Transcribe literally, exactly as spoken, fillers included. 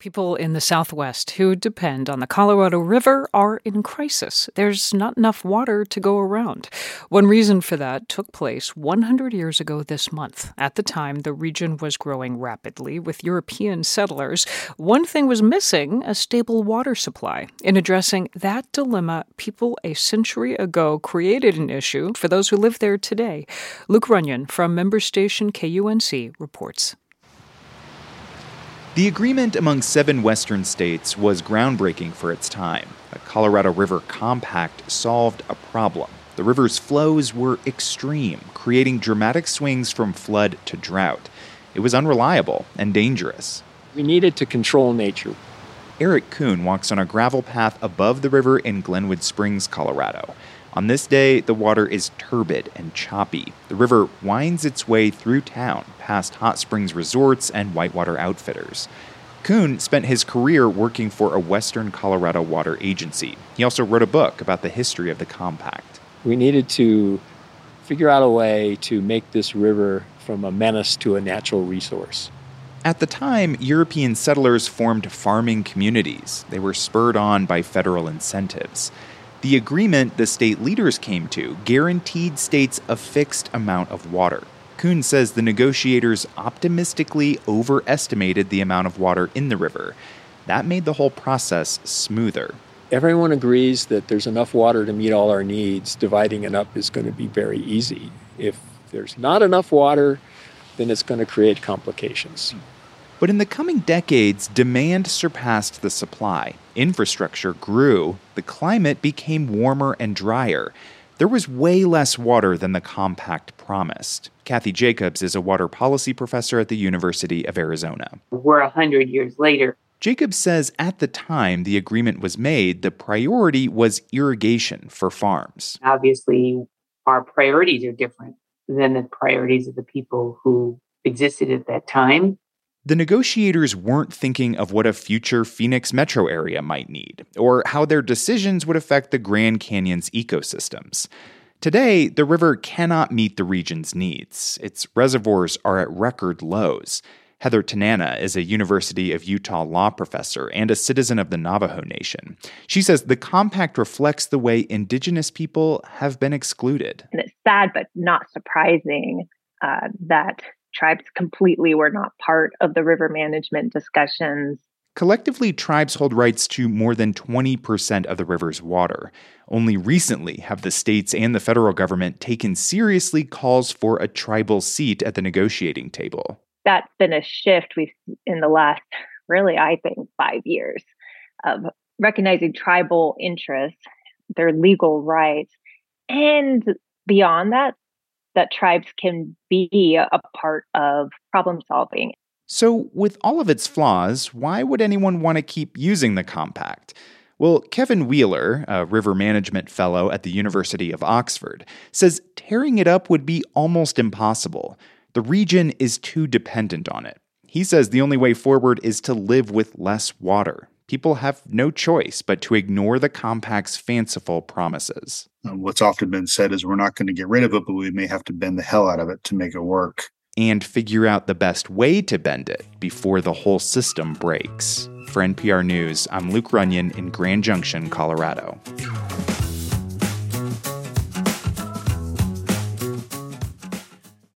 People in the Southwest who depend on the Colorado River are in crisis. There's not enough water to go around. One reason for that took place one hundred years ago this month. At the time, the region was growing rapidly with European settlers. One thing was missing, a stable water supply. In addressing that dilemma, people a century ago created an issue for those who live there today. Luke Runyon from member station K U N C reports. The agreement among seven western states was groundbreaking for its time. The Colorado River Compact solved a problem. The river's flows were extreme, creating dramatic swings from flood to drought. It was unreliable and dangerous. We needed to control nature. Eric Kuhn walks on a gravel path above the river in Glenwood Springs, Colorado. On this day, the water is turbid and choppy. The river winds its way through town, past hot springs resorts and whitewater outfitters. Kuhn spent his career working for a Western Colorado water agency. He also wrote a book about the history of the compact. We needed to figure out a way to make this river from a menace to a natural resource. At the time, European settlers formed farming communities. They were spurred on by federal incentives. The agreement the state leaders came to guaranteed states a fixed amount of water. Kuhn says the negotiators optimistically overestimated the amount of water in the river. That made the whole process smoother. Everyone agrees that there's enough water to meet all our needs. Dividing it up is going to be very easy. If there's not enough water, then it's going to create complications. But in the coming decades, demand surpassed the supply. Infrastructure grew. The climate became warmer and drier. There was way less water than the compact promised. Kathy Jacobs is a water policy professor at the University of Arizona. We're a hundred years later. Jacobs says at the time the agreement was made, the priority was irrigation for farms. Obviously, our priorities are different than the priorities of the people who existed at that time. The negotiators weren't thinking of what a future Phoenix metro area might need, or how their decisions would affect the Grand Canyon's ecosystems. Today, the river cannot meet the region's needs. Its reservoirs are at record lows. Heather Tanana is a University of Utah law professor and a citizen of the Navajo Nation. She says the compact reflects the way indigenous people have been excluded. And it's sad, but not surprising uh, that tribes completely were not part of the river management discussions. Collectively, tribes hold rights to more than twenty percent of the river's water. Only recently have the states and the federal government taken seriously calls for a tribal seat at the negotiating table. That's been a shift we've in the last, really, I think, five years of recognizing tribal interests, their legal rights, and beyond that, that tribes can be a part of problem solving. So with all of its flaws, why would anyone want to keep using the compact? Well, Kevin Wheeler, a river management fellow at the University of Oxford, says tearing it up would be almost impossible. The region is too dependent on it. He says the only way forward is to live with less water. People have no choice but to ignore the compact's fanciful promises. Uh, what's often been said is we're not going to get rid of it, but we may have to bend the hell out of it to make it work. And figure out the best way to bend it before the whole system breaks. For N P R News, I'm Luke Runyon in Grand Junction, Colorado.